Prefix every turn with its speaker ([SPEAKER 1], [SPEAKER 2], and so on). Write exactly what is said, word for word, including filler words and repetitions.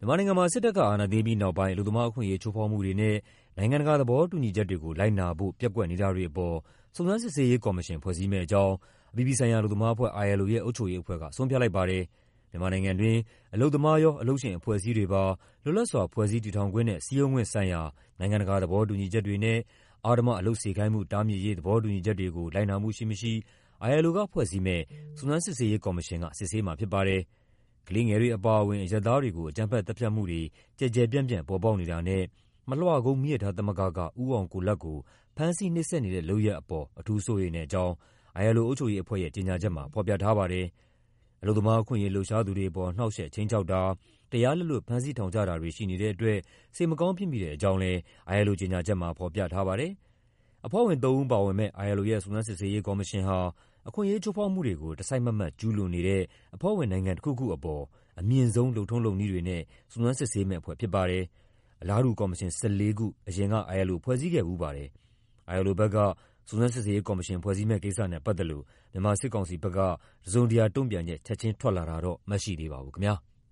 [SPEAKER 1] မြန်မာနိုင်ငံမှာစစ်တပ်ကအာဏာသိမ်းပြီးနောက်ပိုင်းအလုပ်သမားအခွင့်အရေးချိုးဖောက်မှုတွေနဲ့နိုင်ငံတကာသဘောတူညီချက်တွေကိုလိုက်နာဖို့ပျက်ကွက်နေတာတွေအပေါ်စုံစမ်းစစ်ဆေးရေးကော်မရှင်ဖွဲ့စည်းမယ့်အကြောင်းအပြည်ပြည်ဆိုင်ရာအလုပ်သမားအဖွဲ့ အိုင် အယ်လ် အို ရဲ့အုပ်ချုပ်ရေးအဖွဲ့ကဆုံးဖြတ်လိုက်ပါတယ်။မြန်မာနိုင်ငံတွင်းအလုပ်သမားရောအလုပ်ရှင်အဖွဲ့အစည်းတွေပါလွတ်လပ်စွာဖွဲ့စည်းတည်ထောင်ခွင့်နဲ့စည်းရုံးခွင့်ဆိုင်ရာနိုင်ငံတကာသဘောတူညီချက်တွေနဲ့အဓမ္မအလုပ်စေခိုင်းမှုတားမြစ်ရေးသဘောတူညီချက်တွေကိုလိုက်နာမှုရှိမရှိ အိုင် အယ်လ် အို ကဖွဲ့စည်းမယ့်စုံစမ်းစစ်ဆေးရေးကော်မရှင်ကစစ်ဆေးမှာဖြစ်ပါတယ်။ကလေးငယ်တွေအပါအဝင်အရပ်သားတွေကိုအကြမ်းဖက်သတ်ဖြတ်မှုတွေကျယ်ကျယ်ပြန့်ပြန့်ပေါ်ပေါက်နေတာနဲ့မလွှကုန်းမီးရထားသမဂ္ဂကဦးအောင်ကိုလတ်ကိုဖမ်းဆီးနှိပ်စက်နေတဲ့လုပ်ရပ်အပေါ်အထူးစိုးရိမ်တဲ့အကြောင်း အိုင် အယ်လ် အို အုပ်ချုပ်ရေးအဖွဲ့ရဲ့ကြေညာချက်မှာဖော်ပြထားပါတယ်။အလုပ်သမားအခွင့်အရေးလှုပ်ရှားသူတွေအပေါ်နှောင့်ယှက်ခြိမ်းခြောက်တာ၊တရားလက်လွတ်ဖမ်းဆီးထောင်ချတာတွေရှိနေတဲ့အတွက်စိတ်မကောင်းဖြစ်မိတဲ့အကြောင်းလည်း အိုင် အယ်လ် အို ကြေညာချက်မှာဖော်ပြထားပါတယ်။အဖွဲ့ဝင်သုံးဦးပါဝင်မယ့် အိုင် အယ်လ် အို ရဲ့စုံစမ်းစစ်ဆေးရေးကော်မရှင်ဟာအခွင့်အရေးချိုးဖောက်မှုတွေကိုတစိုက်မတ်မတ်ကျူးလွန်နေတဲ့အဖွဲ့ဝင်နိုင်ငံတခုခုအပေါ်အမြင့်ဆုံးလုပ်ထုံးလုပ်နည်းတွေနဲ့စုံစမ်းစစ်ဆေးမယ့်အဖွဲ့ဖြစ်ပါတယ်။အလားတူကော်မရှင်၁၄ခုအရင်က အိုင် အယ်လ် အို ဖွဲ့စည်းခဲ့ဖူးပါတယ်။ အိုင် အယ်လ် အို ဘက်ကစုံစမ်းစစ်ဆေးရေးကော်မရှင်ဖွဲ့စည်းမယ့်ကိစ္စနဲ့ပတ်သက်လို့မြန်မာစစ်ကောင်စီဘက်ကတစုံတရာတုံ့ပြန်ချက်ချက်ချင်းထွက်လာတာတော့မရှိသေးပါဘူးခင်ဗျာ။